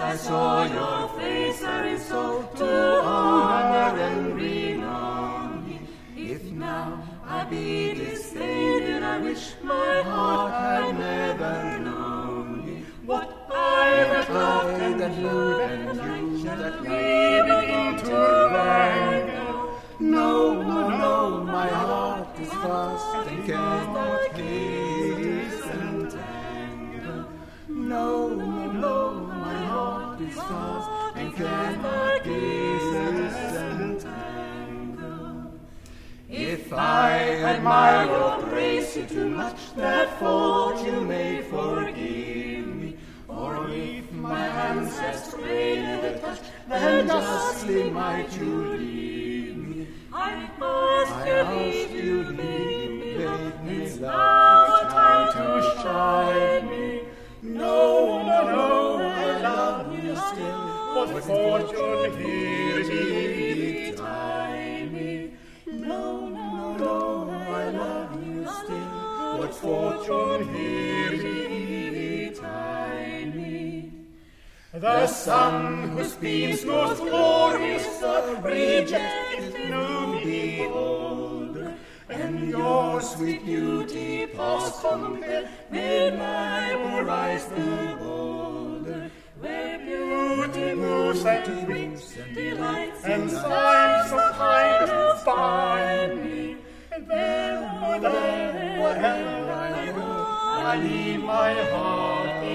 I saw your face, I resolved to honor and renown thee. If now I be disdained, and I wish my heart had never known thee. What I that loved and you that leaving into anger. No, no, no, my heart is fast and cannot disentangle. No, no, no, my heart is fast and cannot disentangle. If I admire or praise you too much, that fault you may forgive me. Or if my hands have strayed at the touch, then justly might you leave me. I ask you leave me, let me love time to shine me. No, no, no, I love you still. What fortune here betide me. No, no, no, I love you still. What fortune here betide me. The sun whose beams most glorious doth reject no beholder, and your sweet beauty past compare made my eyes the bolder. Where beauty moves and brings delights and signs of kindness find me, and there, wherever I go, I leave my heart